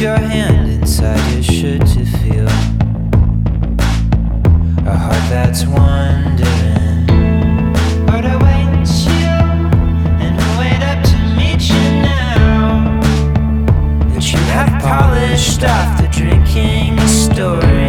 your hand inside your shirt to feel a heart that's wondering what awaits you, and who wait up to meet you now that you have polished off the drinking story.